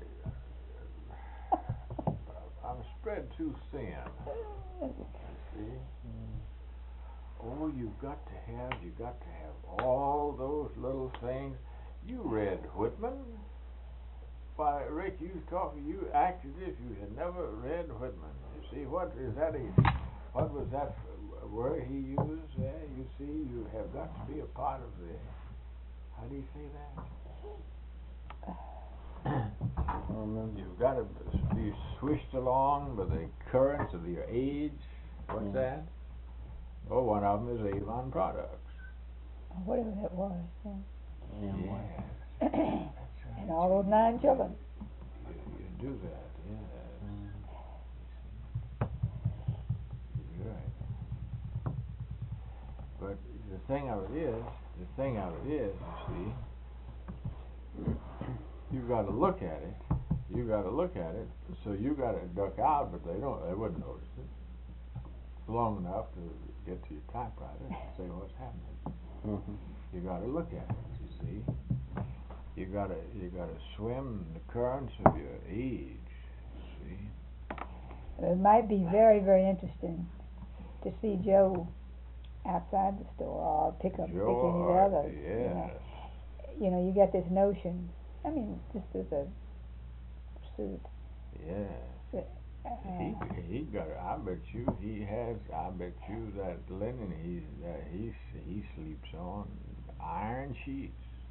I'm spread too thin. You see. Oh, you got to have all those little things. You read Whitman? Why, Rick, you acted as if you had never read Whitman. You see, what was that word he used there? You see, you have got to be a part of the, how do you say that? You've got to be swished along by the currents of your age. What's that? Oh, one of them is Avon Products. Whatever that was, yeah. Yes. And all those 9 children. You do that, yes. You're right. But the thing of it is, you see, you got to look at it. So you got to duck out, but they wouldn't notice it long enough to get to your typewriter and say what's happening. You got to look at it. You see. You gotta swim in the currents of your age. See. It might be very, very interesting to see Joe outside the store or pick any of the others. Yes. You know, you get this notion. I mean, just as a suit. Yes. He got. I bet you that linen he sleeps on iron sheets.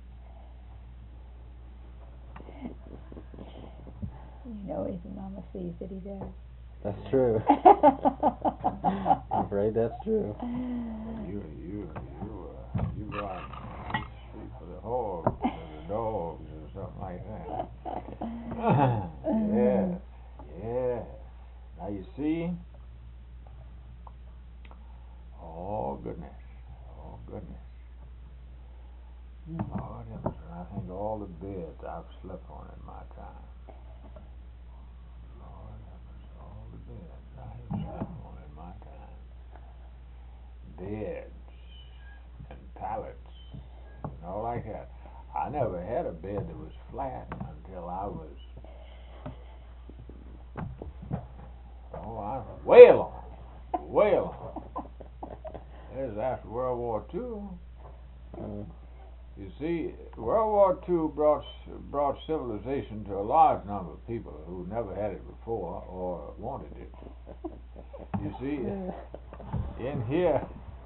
You know, his mama sees that he does. That's true. I'm afraid that's true. You go out and sleep with the hogs or the dogs or something like that. Yes. Now you see. Oh goodness. Lord heavens, I think all the beds I've slept on in my time. Lord heavens, all the beds I have slept on in my time. Beds and pallets and all like that. I never had a bed that was flat until I was way along. This is after World War II. You see, World War II brought civilization to a large number of people who never had it before or wanted it. You see, in here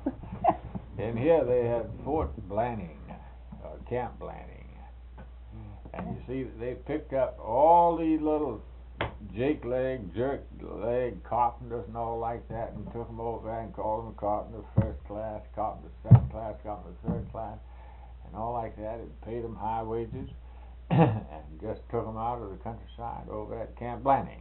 they had Fort Blanning, Camp Blanning, and you see they picked up all these little jerk leg carpenters and all like that, and took them over there and called them carpenter first class, carpenter second class, carpenter third class. And all like that, and paid them high wages, and just took them out of the countryside over at Camp Blanning.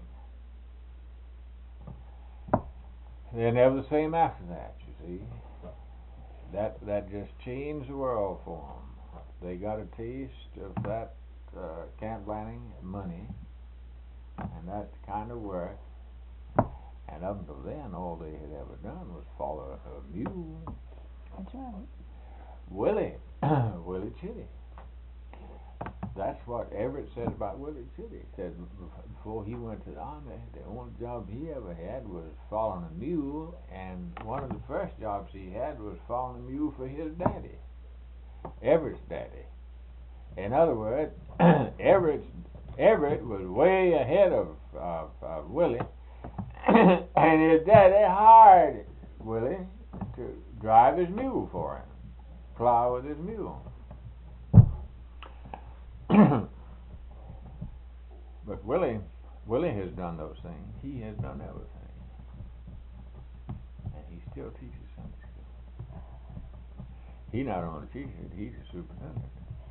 They're never the same after that, you see. That just changed the world for them. They got a taste of that Camp Blanning money, and that kind of work. And up until then, all they had ever done was follow a mule. That's right. Willie Chitty. That's what Everett said about Willie Chitty. He said before he went to the army, the only job he ever had was following a mule, and one of the first jobs he had was following a mule for his daddy, Everett's daddy. In other words, Everett was way ahead of Willie, and his daddy hired Willie to drive his mule for him. Plow with his mule. But Willie has done those things. He has done everything. And he still teaches Sunday school. He not only teaches it, he's a superintendent.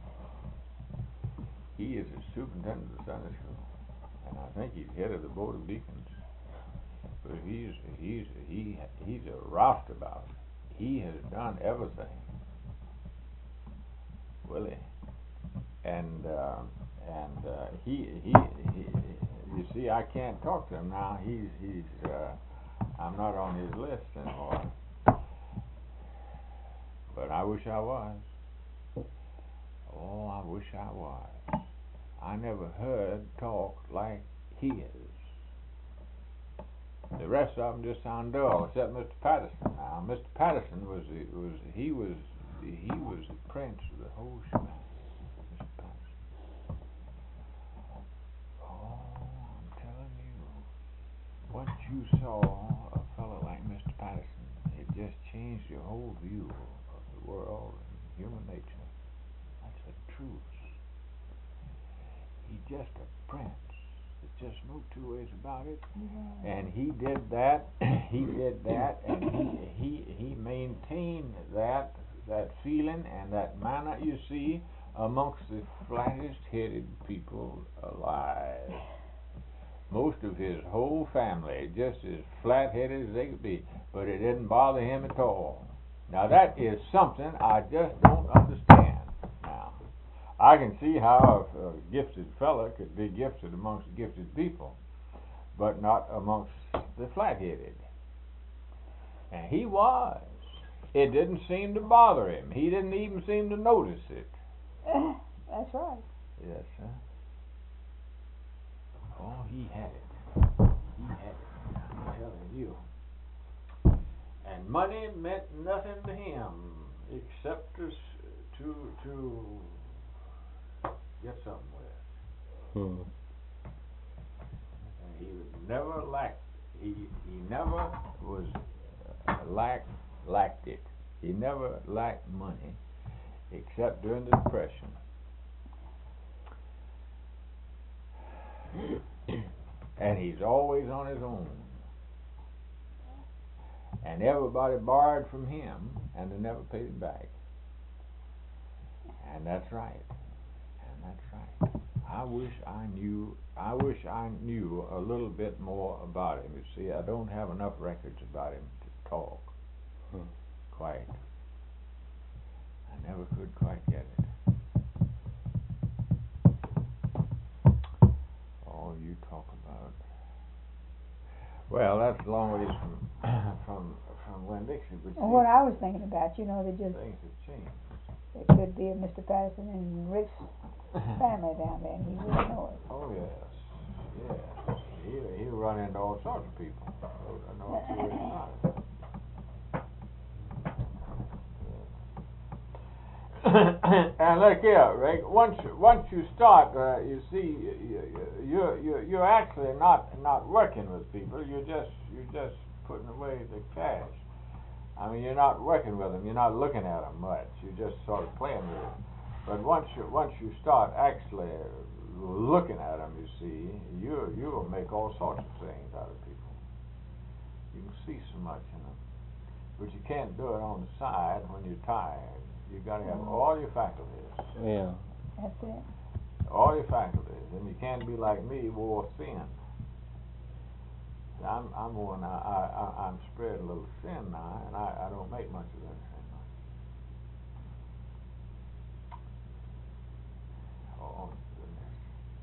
He is a superintendent of Sunday school. And I think he's head of the Board of Deacons. but he's a roustabout. He has done everything, Willie, and he you see, I can't talk to him now. He's I'm not on his list anymore. But I wish I was. Oh, I wish I was. I never heard talk like he is. The rest of them just sound dull, except Mr. Patterson. Now, Mr. Patterson was the prince of the whole shebang. Mr. Patterson. Oh, I'm telling you, once you saw a fellow like Mr. Patterson, it just changed your whole view of the world and human nature. That's the truth. He's just a prince. There's just no two ways about it. Yeah. And he did that. He did that, and he maintained that feeling and that manner. You see, amongst the flattest-headed people alive. Most of his whole family just as flat-headed as they could be, but it didn't bother him at all. Now that is something I just don't understand. Now, I can see how a gifted fella could be gifted amongst gifted people, but not amongst the flat-headed. And he was. It didn't seem to bother him. He didn't even seem to notice it. That's right. Yes, sir. Oh, he had it. He had it. I'm telling you. And money meant nothing to him except to get something with. And he would never lack. He never was lacked it. He never lacked money except during the Depression. And he's always on his own. And everybody borrowed from him, and they never paid him back. And that's right. And that's right. I wish I knew a little bit more about him. You see, I don't have enough records about him to talk. Quite. I never could quite get it. Oh, you talk about. Well, that's a long ways from Winn-Dixie. Well, what I was thinking about, you know, they just things have changed. it could be a Mr. Patterson and Rick's family down there, and he wouldn't know it. Oh yes, yes. He'll run into all sorts of people. I know two ways about it. And look here, Rick. Once you start, you see, you're actually not working with people. You're just putting away the cash. I mean, you're not working with them. You're not looking at them much. You're just sort of playing with them. But once you start actually looking at them, you see, you'll make all sorts of things out of people. You can see so much in them, but you can't do it on the side when you're tired. You got to have all your faculties. Yeah. That's it. All your faculties, and you can't be like me, wore thin. I'm one. I'm spread a little thin now, and I don't make much of anything. Oh goodness.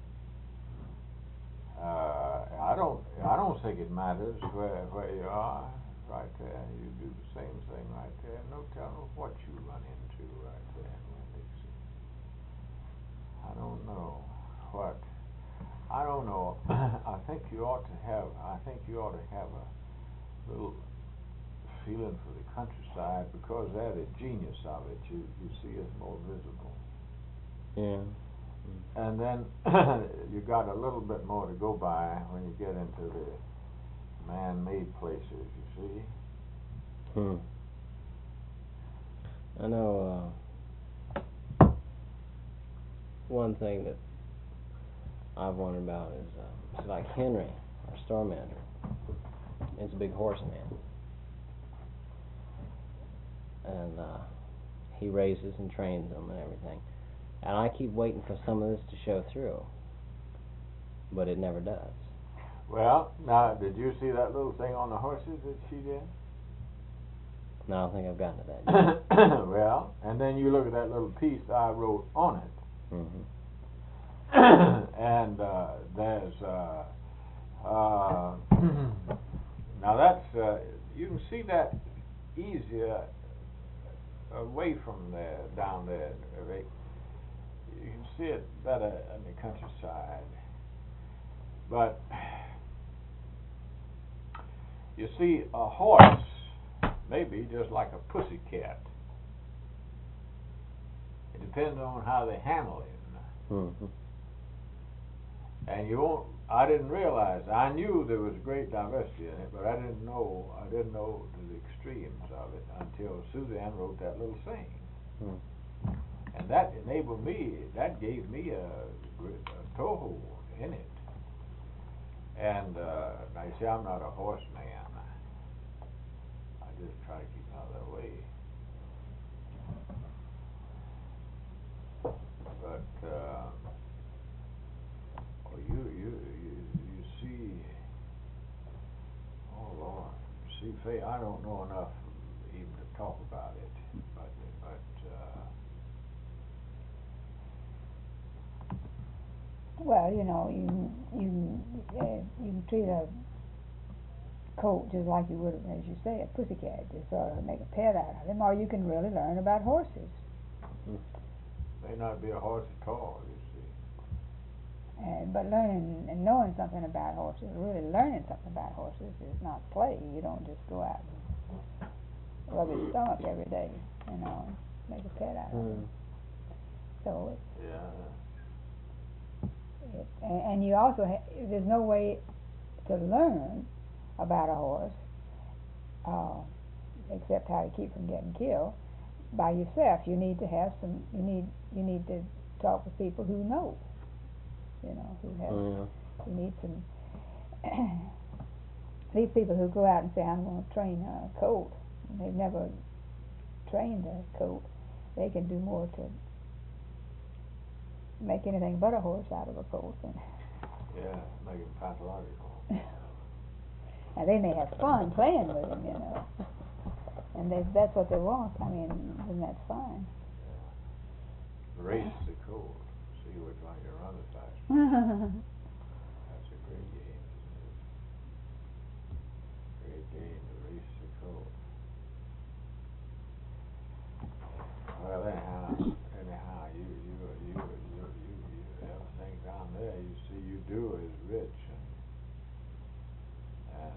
I don't think it matters where you are. Right there, you do the same thing right there. No telling what you run into right there in Winn-Dixie. I don't know what. I don't know. I think you ought to have a little feeling for the countryside, because there the genius of it you see is more visible. Yeah. And then you got a little bit more to go by when you get into the man-made places, you see. I know one thing that I've wondered about is like Henry, our store manager. He's a big horseman, and he raises and trains them and everything. And I keep waiting for some of this to show through, but it never does. Well, now, did you see that little thing on the horses that she did? No, I don't think I've gotten to that yet. Well, and then you look at that little piece I wrote on it. Mm-hmm. And there's now that's you can see that easier away from there, down there. You can see it better in the countryside. But you see, a horse maybe just like a pussycat. It depends on how they handle it. Mm-hmm. And you won't. I didn't realize. I knew there was great diversity in it, but I didn't know to the extremes of it until Suzanne wrote that little thing. Mm. And that enabled me. That gave me a toehold in it. And now you see, I'm not a horseman. I just try to keep out of their way. But you see, oh Lord, see, Faye, I don't know enough even to talk about it, but Well, you know, you treat a colt just like you would, as you say, a pussycat. Just sort of make a pet out of him, or you can really learn about horses. may not be a horse at all, you see. But learning and knowing something about horses, really learning something about horses, is not play. You don't just go out and rub his stomach every day, you know, make a pet out of him. So and you also there's no way to learn about a horse except how to keep from getting killed by yourself. You need to have some. You need to talk with people who know. You know, who have. You need some. These people who go out and say, "I'm going to train a colt," and they've never trained a colt. They can do more to make anything but a horse out of a colt. Yeah, make him pathological. And they may have fun playing with him, you know. And that's what they want. I mean, then that's fine. Yeah. Race the colt. See which one can run the fastest. That's a great game, isn't it? Great game to race the colt. Well, anyhow, you everything down there you see you do is rich and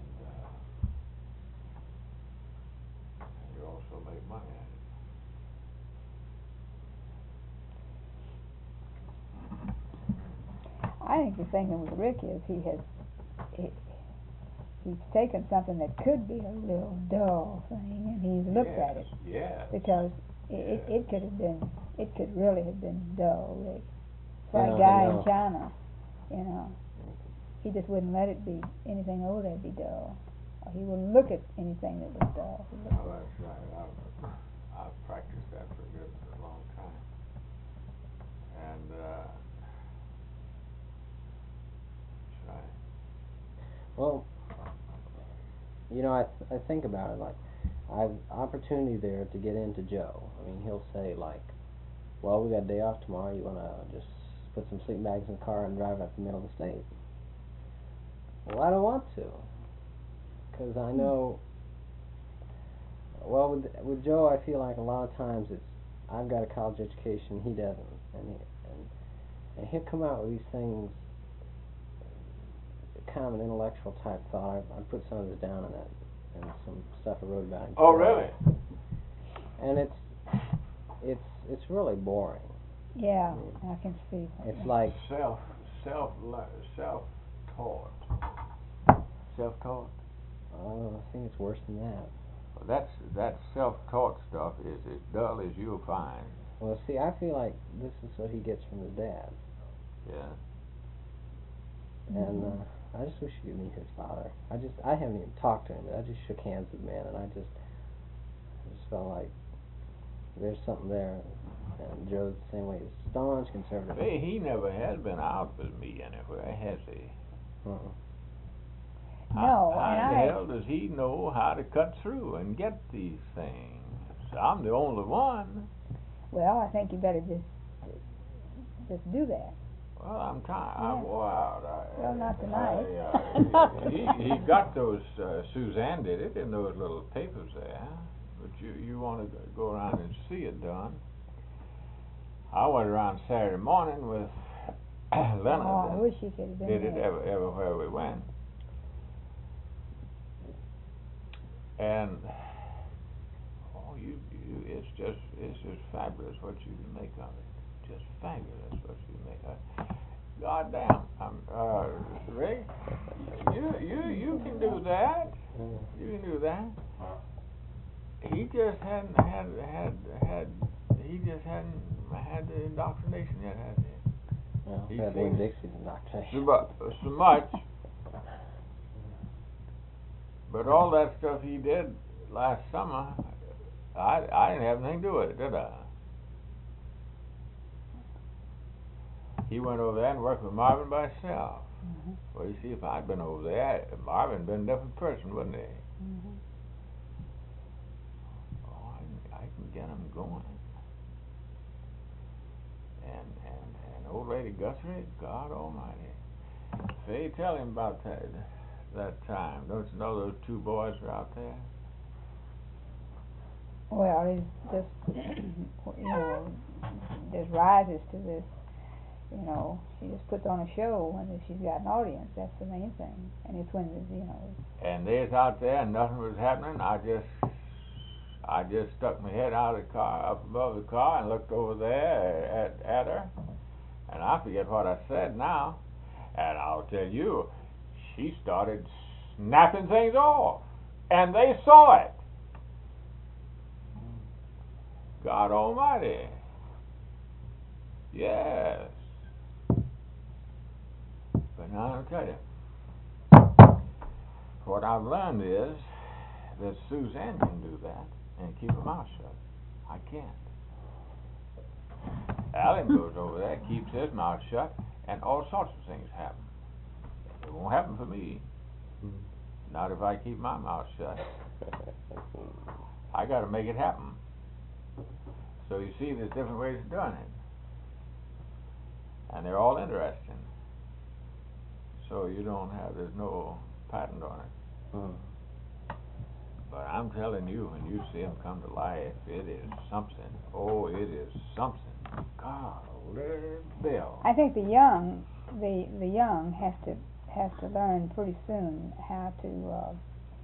you also make money at it. I think the thing with Rick is he's taken something that could be a little dull thing and he's looked at it. Yes. Because it could really have been dull, Rick. It's Yeah, like a guy in China, you know. He just wouldn't let it be anything over there be dull. Or he wouldn't look at anything that was dull. Oh, that's right. I've practiced that for a long time. And that's right. Well, you know, I think about it like I've opportunity there to get into Joe. I mean, he'll say like, "Well, we got a day off tomorrow. You want to just put some sleeping bags in the car and drive up the middle of the state?" Well, I don't want to, because I know. Well, with Joe, I feel like a lot of times it's I've got a college education, he doesn't, and he'll come out with these things, kind of an intellectual type thought. I put some of this down in that, and some stuff I wrote about him. Oh, really? And it's really boring. Yeah, I can see. It's like self-taught. Self-taught? I think it's worse than that. Well, that self-taught stuff is as dull as you'll find. Well, see, I feel like this is what he gets from his dad. Yeah. And I just wish you could meet his father. I haven't even talked to him, but I just shook hands with the man, and I just felt like there's something there. And Joe's the same way. He's staunch conservative. Hey, he never has been out with me anywhere, has he? No, how and the hell does he know how to cut through and get these things? I'm the only one. Well, I think you better just do that. Well, I'm trying. Yeah. I wore out. Well, not tonight. He got those. Suzanne did it in those little papers there. But you want to go around and see it done. I went around Saturday morning with Leonard. Oh, I wish you could have been Did it there. everywhere we went. And it's just fabulous what you can make of it. Just fabulous what you can make of it. God damn, Rick, you can do that. You can do that. He just hadn't had the indoctrination yet, has he? Well, He Ed thinks Dixie's indoctrination. so much. But all that stuff he did last summer, I didn't have anything to do with it, did I? He went over there and worked with Marvin by himself. Mm-hmm. Well, you see, if I'd been over there, Marvin would been a different person, wouldn't he? Mm-hmm. Oh, I can get him going. And old lady Guthrie, God Almighty. Say, tell him about that time. Don't you know those two boys were out there? Well, it's just, there's rises to this. She just puts on a show when she's got an audience. That's the main thing. And it's when And they was out there and nothing was happening. I just stuck my head out of the car, up above the car, and looked over there at her. And I forget what I said now. And I'll tell you, she started snapping things off. And they saw it. God Almighty. Yes. But now I'll tell you, what I've learned is that Suzanne can do that and keep her mouth shut. I can't. Alan goes over there, keeps his mouth shut, and all sorts of things happen. It won't happen for me. Not if I keep my mouth shut. I got to make it happen. So you see, there's different ways of doing it. And they're all interesting. So there's no patent on it. But I'm telling you, when you see them come to life, it is something. Oh, it is something. Golly, Bill. I think the young have to learn pretty soon how to,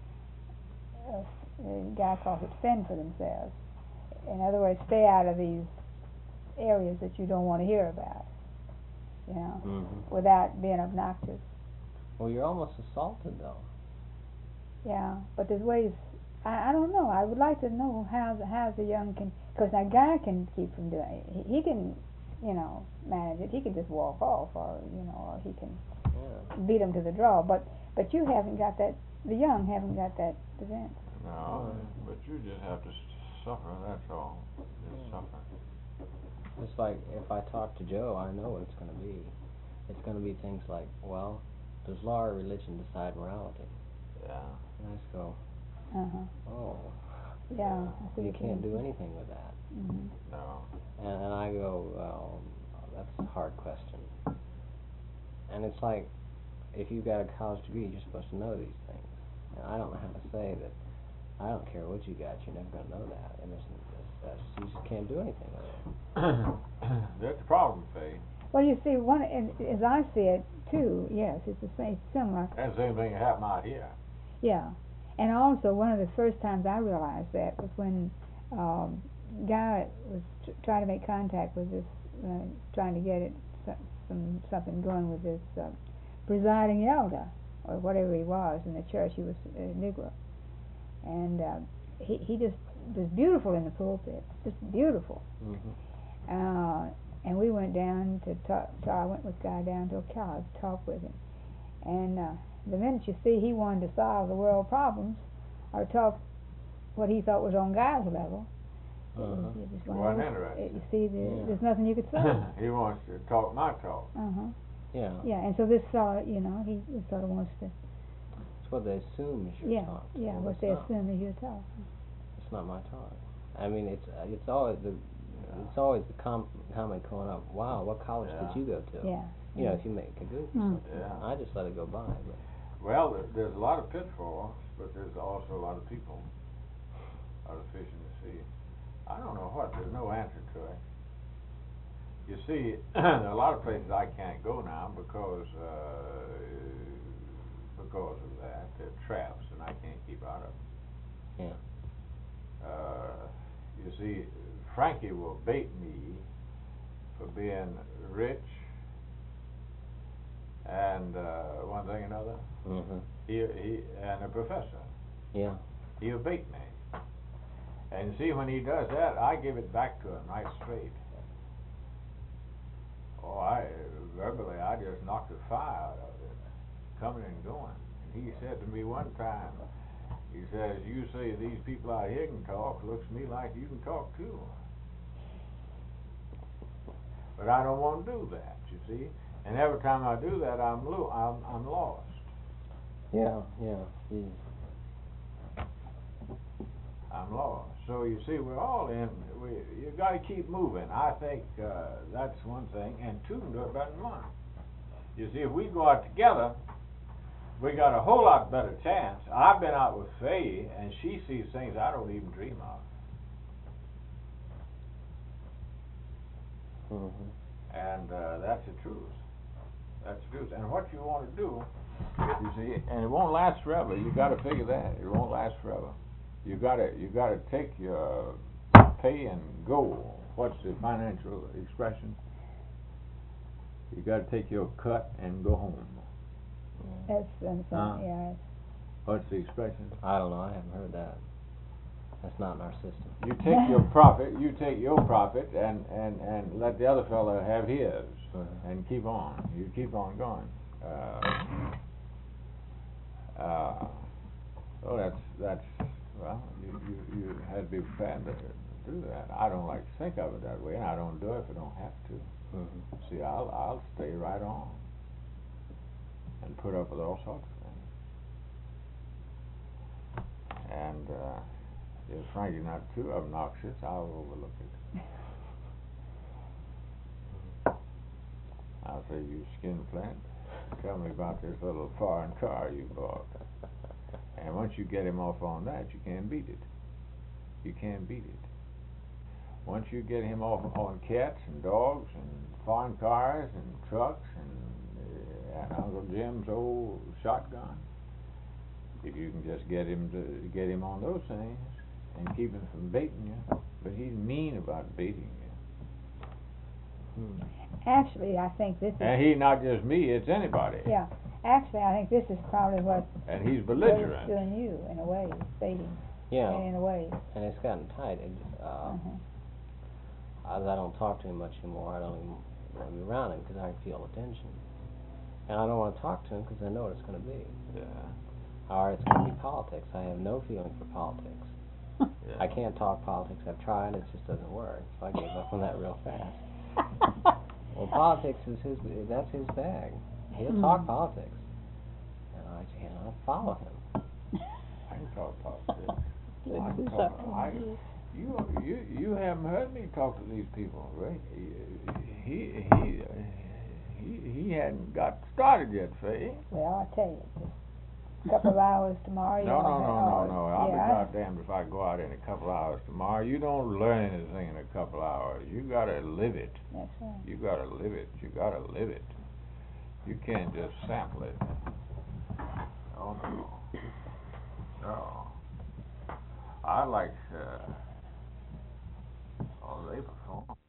the guy calls it fend for themselves. In other words, stay out of these areas that you don't want to hear about, without being obnoxious. Well, you're almost assaulted, though. Yeah, but there's ways. I don't know. I would like to know how the young can, because a guy can keep from doing it. He can, manage it. He can just walk off, or he can beat them to the draw. But you haven't got that. The young haven't got that defense. No, but you just have to suffer. That's all. Just suffer. It's like if I talk to Joe, I know what it's going to be. It's going to be things like, well, does law or religion decide morality? Yeah. And I just go, oh. Yeah. You can't do anything with that. Mm-hmm. No. And I go, well, that's a hard question. And it's like, if you've got a college degree, you're supposed to know these things. And I don't know how to say that. I don't care what you got, you're never going to know that. And you just can't do anything with it. That's the problem, Faye. Well, you see, as I see it too, yes, it's the same, similar. That's the same thing that happened out here. Yeah, and also one of the first times I realized that was when guy was trying to make contact with this, trying to get it something going with this presiding elder or whatever he was in the church. He was a Negro, and he just was beautiful in the pulpit, just beautiful. And we went down to talk. So I went with Guy down to Ocala to talk with him. And the minute you see he wanted to solve the world problems or talk what he thought was on Guy's level, it just wasn't interested. You see, there's nothing you could say. He wants to talk my talk. Yeah. Yeah, and so this fellow, he sort of wants to what they assume is your Yeah, talk. yeah, Well, what it's they not. assume is your talk. It's not my talk. I mean, it's always the comment going up. Wow, what college Yeah. did you go to? Yeah. You know, if you make a goof or Mm. something. Yeah. I just let it go by. But Well, there's a lot of pitfalls, but there's also a lot of people, a lot of fish in the sea. I don't know what. There's no answer to it. You see, there are a lot of places I can't go now because of that. They're traps, and I can't keep out of them. yeah. You see, Frankie will bait me for being rich and one thing or another. Mhm. He and a professor. Yeah. He'll bait me. And see, when he does that, I give it back to him right straight. Oh, verbally, I just knocked the fire out of it, coming and going. And he said to me one time, he says, "You say these people out here can talk. Looks to me like you can talk too." But I don't want to do that, you see. And every time I do that, I'm lost. Yeah. Yeah. I'm lost. So you see, we're all in. You got to keep moving. I think that's one thing, and two can do it better than one. You see, if we go out together, we got a whole lot better chance. I've been out with Faye, and she sees things I don't even dream of. Mhm. And that's the truth. That's the truth. And what you want to do, you see, and it won't last forever. You got to figure that it won't last forever. You got to take your pay and go. What's the financial expression? You got to take your cut and go home. That's yeah. What's the expression? I don't know. I haven't heard that. That's not in our system. You take your profit. You take your profit and let the other fellow have his, and keep on. You keep on going. So that's well. You had to be prepared to do that. I don't like to think of it that way, and I don't do it if I don't have to. Mhm. See, I'll stay right on and put up with all sorts of things. And if Frankie's not too obnoxious, I'll overlook it. I'll say, "You skinflint, tell me about this little foreign car you bought." And once you get him off on that, you can't beat it. You can't beat it. Once you get him off on cats and dogs and foreign cars and trucks and Uncle Jim's old shotgun, if you can just get him on those things and keep him from baiting you, but he's mean about baiting you. Actually, I think this is. And he's not just me; it's anybody. Yeah. Actually, I think this is probably what. And he's What belligerent. it's doing you in a way, baiting. Yeah. In a way. And it's gotten tight. As I don't talk to him much anymore, I don't even want to be around him because I feel the tension. And I don't want to talk to him because I know what it's going to be. Yeah. Or it's going to be politics. I have no feeling for politics. Yeah. I can't talk politics. I've tried. It just doesn't work. So I gave up on that real fast. Well, politics is that's his bag. He'll talk politics. And I follow him. I can talk politics. You haven't heard me talk to these people, right? He hadn't got started yet, Faye. Well, I tell you, just a couple of hours tomorrow. No. I'll be goddamned if I go out in a couple of hours tomorrow. You don't learn anything in a couple of hours. You gotta live it. That's right. You gotta live it. You gotta live it. You can't just sample it. Oh no. No. I like. Oh, they perform.